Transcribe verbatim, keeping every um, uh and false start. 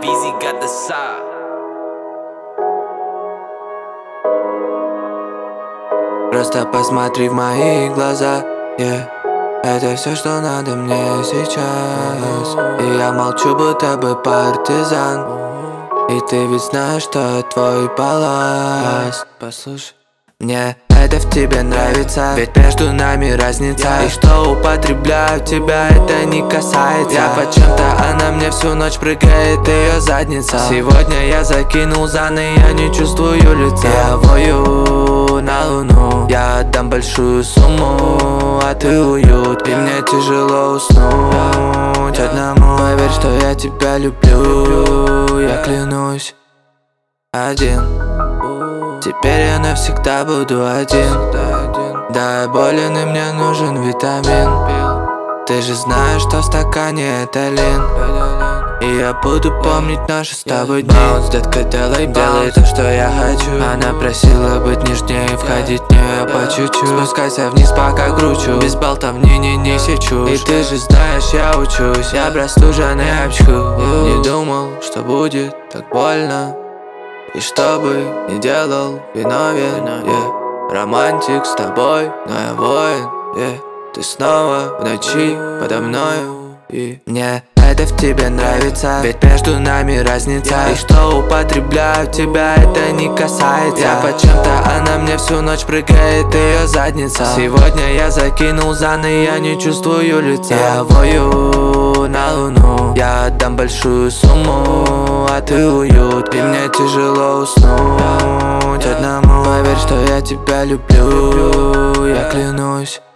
Busy got the sound. Просто посмотри в мои глаза, yeah. Это все, что надо мне сейчас. И я молчу, будто бы партизан. И ты ведь знаешь, что твой балласт. Послушай, мне это в тебе нравится, ведь между нами разница. И что употребляю тебя, это не касается. Я почему-то, она мне всю ночь прыгает, ее задница. Сегодня я закинул зан, и я не чувствую лица. Я вою на луну, я отдам большую сумму, а ты уют. И мне тяжело уснуть одному. Поверь, что я тебя люблю, я клянусь. Один. Теперь я навсегда буду один. Да, я болен, и мне нужен витамин. Ты же знаешь, что в стакане это лин. И я буду помнить наши с тобой дни. Баунс, детка, делай баунс, делай то, что я хочу. Она просила быть нежнее, входить в нее по чуть-чуть. Спускайся вниз, пока кручу, без болтовни не неси чушь. И ты же знаешь, я учусь, я простуженный обчху. Не думал, что будет так больно. И что бы ни делал, виновен, yeah. Романтик с тобой, но я воин, yeah. Ты снова в ночи подо мною, и мне это в тебе нравится, ведь между нами разница. И что употребляю тебя, это не касается. Я почему-то, она мне всю ночь прыгает, ее задница. Сегодня я закинул зан, и я не чувствую лица. Я вою на луну, я отдам большую сумму, а ты уют. И мне тяжело уснуть одному. Поверь, что я тебя люблю, я клянусь.